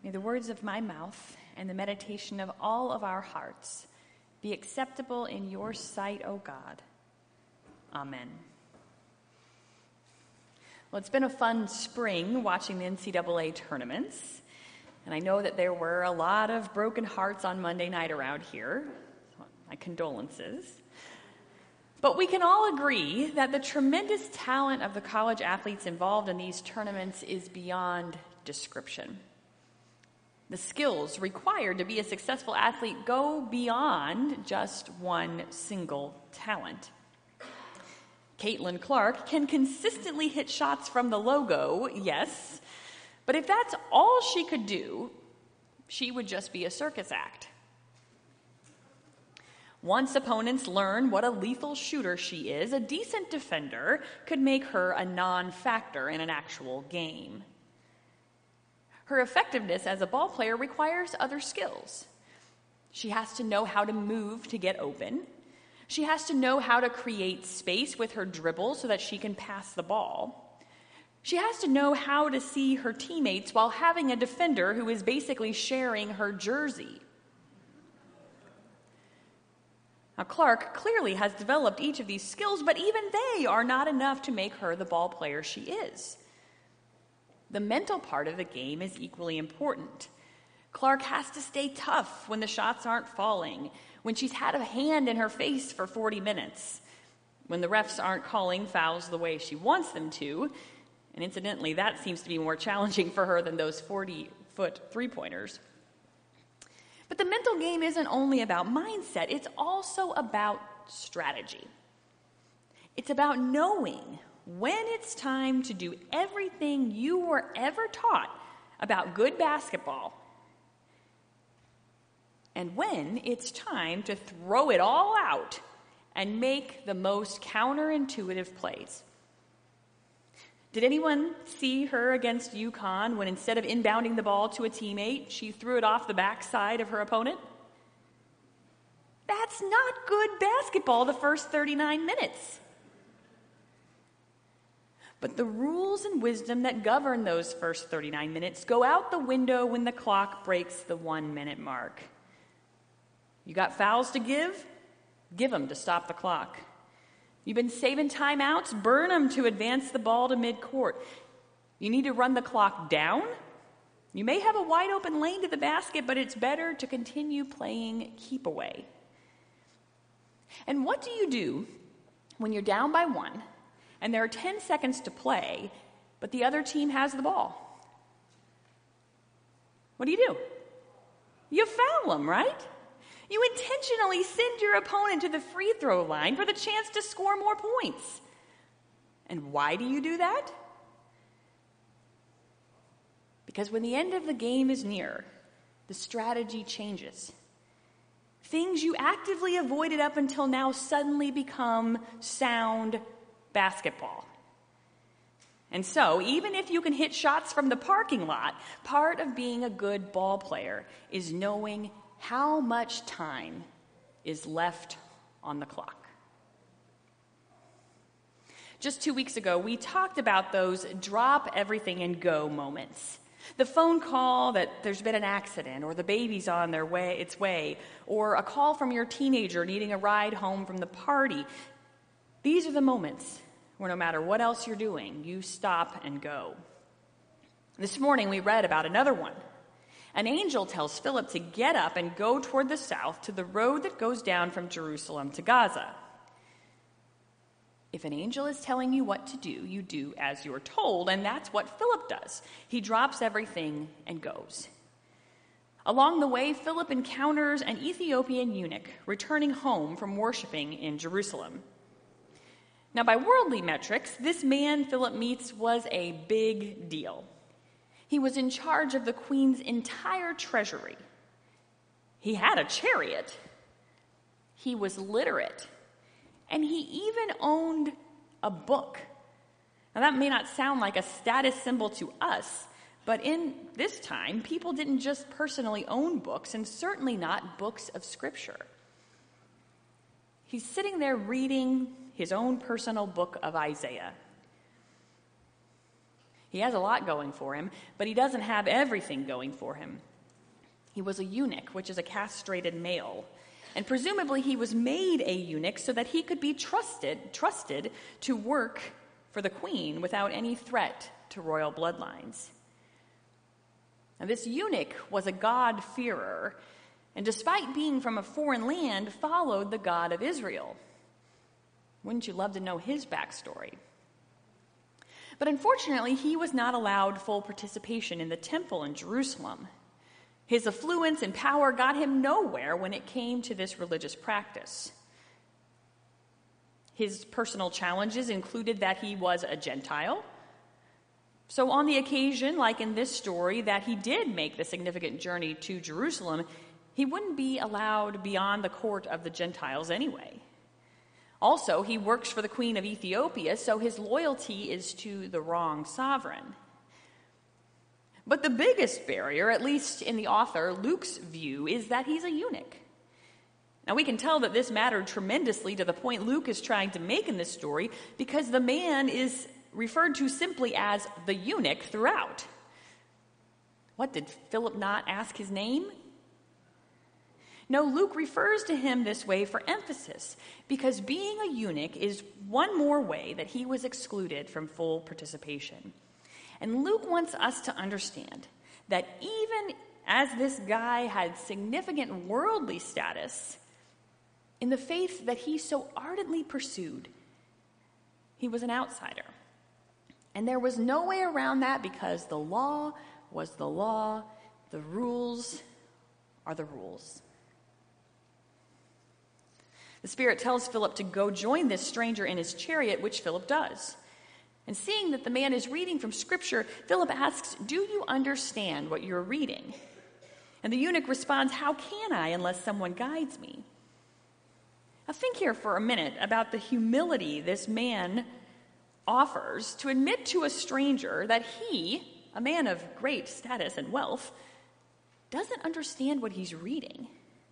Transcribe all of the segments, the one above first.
May the words of my mouth and the meditation of all of our hearts be acceptable in your sight, O God. Amen. Well, it's been a fun spring watching the NCAA tournaments, and I know that there were a lot of broken hearts on Monday night around here. My condolences. But we can all agree that the tremendous talent of the college athletes involved in these tournaments is beyond description. The skills required to be a successful athlete go beyond just one single talent. Caitlin Clark can consistently hit shots from the logo, yes, but if that's all she could do, she would just be a circus act. Once opponents learn what a lethal shooter she is, a decent defender could make her a non-factor in an actual game. Her effectiveness as a ball player requires other skills. She has to know how to move to get open. She has to know how to create space with her dribble so that she can pass the ball. She has to know how to see her teammates while having a defender who is basically sharing her jersey. Now, Clark clearly has developed each of these skills, but even they are not enough to make her the ball player she is. The mental part of the game is equally important. Clark has to stay tough when the shots aren't falling, when she's had a hand in her face for 40 minutes, when the refs aren't calling fouls the way she wants them to, and incidentally, that seems to be more challenging for her than those 40-foot three-pointers. But the mental game isn't only about mindset, it's also about strategy. It's about knowing when it's time to do everything you were ever taught about good basketball, and when it's time to throw it all out and make the most counterintuitive plays. Did anyone see her against UConn when instead of inbounding the ball to a teammate, she threw it off the backside of her opponent? That's not good basketball the first 39 minutes. But the rules and wisdom that govern those first 39 minutes go out the window when the clock breaks the 1-minute mark. You got fouls to give? Give them to stop the clock. You've been saving timeouts? Burn them to advance the ball to midcourt. You need to run the clock down? You may have a wide open lane to the basket, but it's better to continue playing keep away. And what do you do when you're down by one and there are 10 seconds to play, but the other team has the ball? What do? You foul them, right? You intentionally send your opponent to the free throw line for the chance to score more points. And why do you do that? Because when the end of the game is near, the strategy changes. Things you actively avoided up until now suddenly become sound basketball. And so, even if you can hit shots from the parking lot, part of being a good ball player is knowing how much time is left on the clock. Just 2 weeks ago, we talked about those drop everything and go moments. The phone call that there's been an accident, or the baby's on its way, or a call from your teenager needing a ride home from the party. These are the moments where no matter what else you're doing, you stop and go. This morning we read about another one. An angel tells Philip to get up and go toward the south to the road that goes down from Jerusalem to Gaza. If an angel is telling you what to do, you do as you're told, and that's what Philip does. He drops everything and goes. Along the way, Philip encounters an Ethiopian eunuch returning home from worshiping in Jerusalem. Now, by worldly metrics, this man Philip meets was a big deal. He was in charge of the queen's entire treasury. He had a chariot. He was literate. And he even owned a book. Now, that may not sound like a status symbol to us, but in this time, people didn't just personally own books, and certainly not books of Scripture. He's sitting there reading his own personal book of Isaiah. He has a lot going for him, but he doesn't have everything going for him. He was a eunuch, which is a castrated male. And presumably he was made a eunuch so that he could be trusted to work for the queen without any threat to royal bloodlines. Now, this eunuch was a God-fearer, and despite being from a foreign land, followed the God of Israel. Wouldn't you love to know his backstory? But unfortunately, he was not allowed full participation in the temple in Jerusalem. His affluence and power got him nowhere when it came to this religious practice. His personal challenges included that he was a Gentile. So on the occasion, like in this story, that he did make the significant journey to Jerusalem, he wouldn't be allowed beyond the court of the Gentiles anyway. Also, he works for the Queen of Ethiopia, so his loyalty is to the wrong sovereign. But the biggest barrier, at least in the author Luke's view, is that he's a eunuch. Now, we can tell that this mattered tremendously to the point Luke is trying to make in this story because the man is referred to simply as the eunuch throughout. What, did Philip not ask his name? No, Luke refers to him this way for emphasis, because being a eunuch is one more way that he was excluded from full participation. And Luke wants us to understand that even as this guy had significant worldly status, in the faith that he so ardently pursued, he was an outsider. And there was no way around that because the law was the law, the rules are the rules. The Spirit tells Philip to go join this stranger in his chariot, which Philip does. And seeing that the man is reading from Scripture, Philip asks, "Do you understand what you're reading?" And the eunuch responds, "How can I unless someone guides me?" Now think here for a minute about the humility this man offers to admit to a stranger that he, a man of great status and wealth, doesn't understand what he's reading.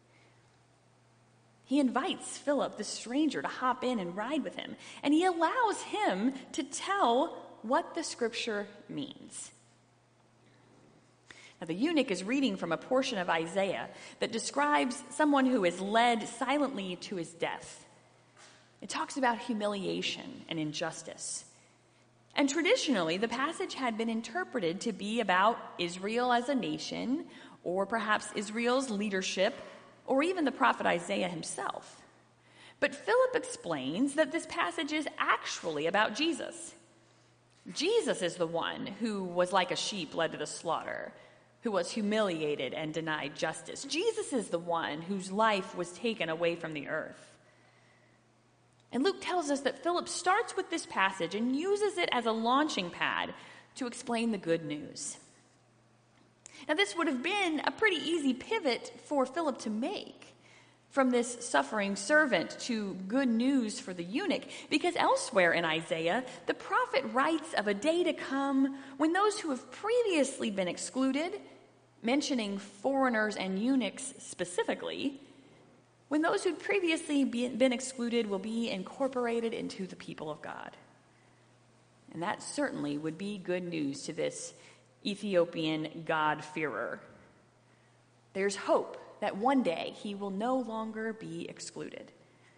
He invites Philip, the stranger, to hop in and ride with him, and he allows him to tell what the Scripture means. Now, the eunuch is reading from a portion of Isaiah that describes someone who is led silently to his death. It talks about humiliation and injustice. And traditionally, the passage had been interpreted to be about Israel as a nation, or perhaps Israel's leadership, or even the prophet Isaiah himself. But Philip explains that this passage is actually about Jesus. Jesus is the one who was like a sheep led to the slaughter, who was humiliated and denied justice. Jesus is the one whose life was taken away from the earth. And Luke tells us that Philip starts with this passage and uses it as a launching pad to explain the good news. Now, this would have been a pretty easy pivot for Philip to make from this suffering servant to good news for the eunuch, because elsewhere in Isaiah, the prophet writes of a day to come when those who have previously been excluded, mentioning foreigners and eunuchs specifically, when those who'd previously been excluded will be incorporated into the people of God. And that certainly would be good news to this Ethiopian God-fearer. There's hope that one day he will no longer be excluded.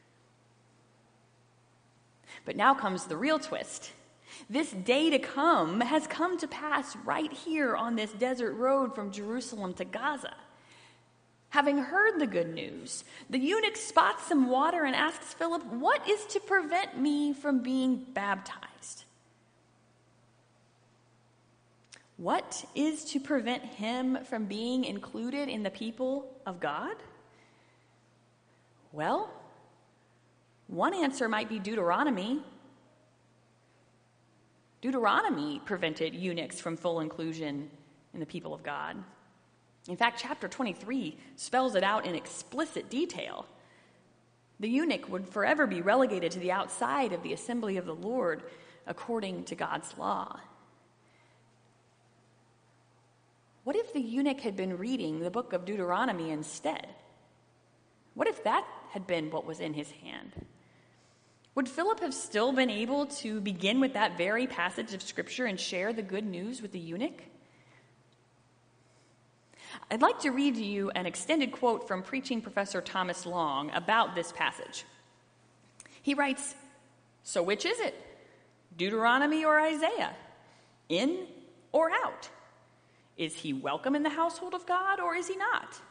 But now comes the real twist. This day to come has come to pass right here on this desert road from Jerusalem to Gaza. Having heard the good news, the eunuch spots some water and asks Philip, "What is to prevent me from being baptized?" What is to prevent him from being included in the people of God? Well, one answer might be Deuteronomy. Deuteronomy prevented eunuchs from full inclusion in the people of God. In fact, chapter 23 spells it out in explicit detail. The eunuch would forever be relegated to the outside of the assembly of the Lord according to God's law. What if the eunuch had been reading the book of Deuteronomy instead? What if that had been what was in his hand? Would Philip have still been able to begin with that very passage of Scripture and share the good news with the eunuch? I'd like to read to you an extended quote from preaching professor Thomas Long about this passage. He writes, "So which is it? Deuteronomy or Isaiah? In or out? Is he welcome in the household of God or is he not?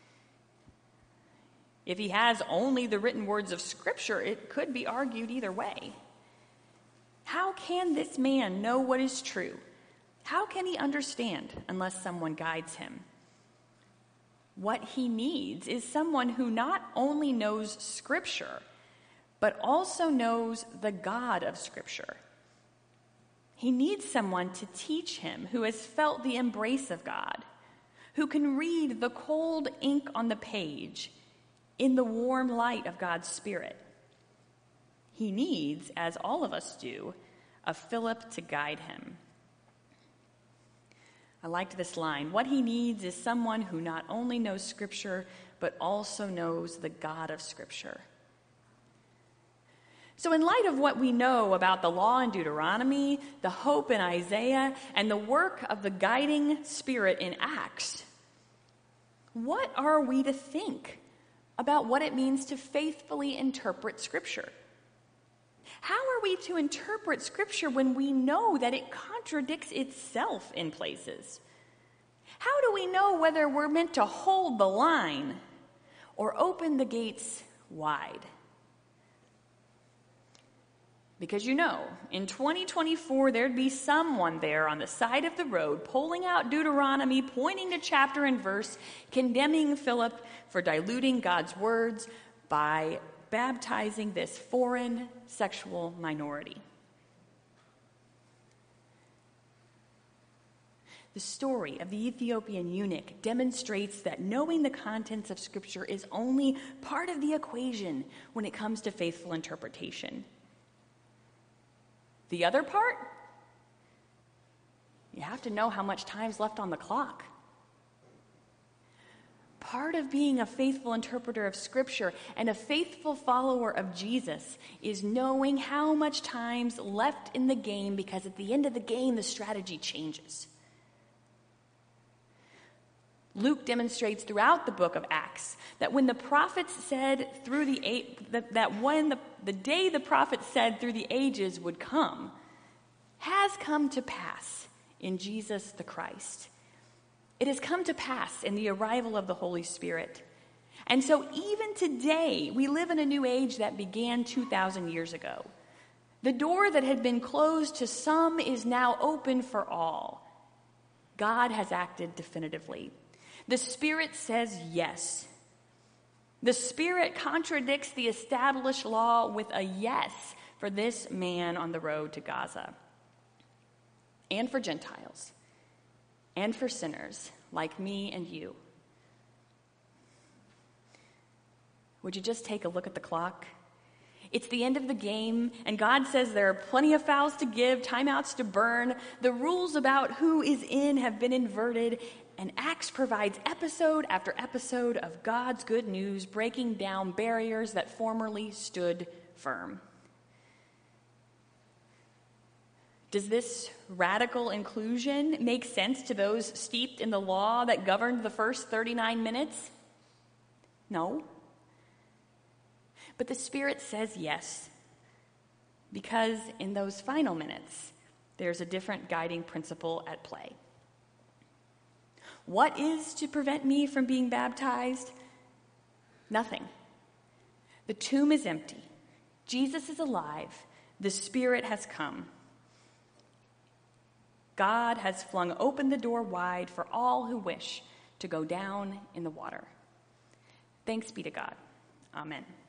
If he has only the written words of Scripture, it could be argued either way. How can this man know what is true? How can he understand unless someone guides him? What he needs is someone who not only knows Scripture, but also knows the God of Scripture. He needs someone to teach him who has felt the embrace of God, who can read the cold ink on the page in the warm light of God's Spirit. He needs, as all of us do, a Philip to guide him." I liked this line. What he needs is someone who not only knows Scripture, but also knows the God of Scripture. So in light of what we know about the law in Deuteronomy, the hope in Isaiah, and the work of the guiding Spirit in Acts, what are we to think about what it means to faithfully interpret Scripture? How are we to interpret Scripture when we know that it contradicts itself in places? How do we know whether we're meant to hold the line or open the gates wide? Because in 2024, there'd be someone there on the side of the road pulling out Deuteronomy, pointing to chapter and verse, condemning Philip for diluting God's words by baptizing this foreign sexual minority. The story of the Ethiopian eunuch demonstrates that knowing the contents of Scripture is only part of the equation when it comes to faithful interpretation. The other part? You have to know how much time's left on the clock. Part of being a faithful interpreter of Scripture and a faithful follower of Jesus is knowing how much time's left in the game, because at the end of the game, the strategy changes. Luke demonstrates throughout the book of Acts that when the prophets said through the day the prophets said through the ages would come, has come to pass in Jesus the Christ. It has come to pass in the arrival of the Holy Spirit. And so even today, we live in a new age that began 2,000 years ago. The door that had been closed to some is now open for all. God has acted definitively. The Spirit says yes. The Spirit contradicts the established law with a yes for this man on the road to Gaza, and for Gentiles, and for sinners like me and you. Would you just take a look at the clock? It's the end of the game, and God says there are plenty of fouls to give, timeouts to burn. The rules about who is in have been inverted, and Acts provides episode after episode of God's good news, breaking down barriers that formerly stood firm. Does this radical inclusion make sense to those steeped in the law that governed the first 39 minutes? No. But the Spirit says yes, because in those final minutes, there's a different guiding principle at play. What is to prevent me from being baptized? Nothing. The tomb is empty. Jesus is alive. The Spirit has come. God has flung open the door wide for all who wish to go down in the water. Thanks be to God. Amen.